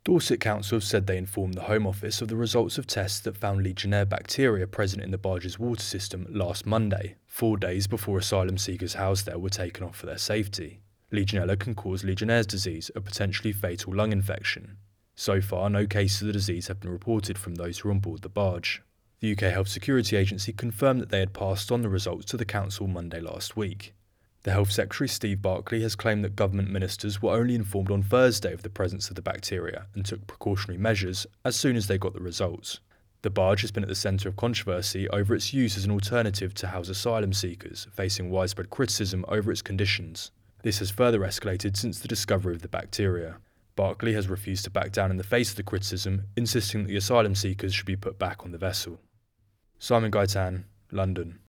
Dorset Council have said they informed the Home Office of the results of tests that found Legionnaire bacteria present in the barge's water system last Monday, 4 days before asylum seekers housed there were taken off for their safety. Legionella can cause Legionnaire's disease, a potentially fatal lung infection. So far, no cases of the disease have been reported from those who are on board the barge. The UK Health Security Agency confirmed that they had passed on the results to the Council Monday last week. The Health Secretary, Steve Barclay, has claimed that government ministers were only informed on Thursday of the presence of the bacteria and took precautionary measures as soon as they got the results. The barge has been at the centre of controversy over its use as an alternative to house asylum seekers, facing widespread criticism over its conditions. This has further escalated since the discovery of the bacteria. Barclay has refused to back down in the face of the criticism, insisting that the asylum seekers should be put back on the vessel. Simon Gaitan, London.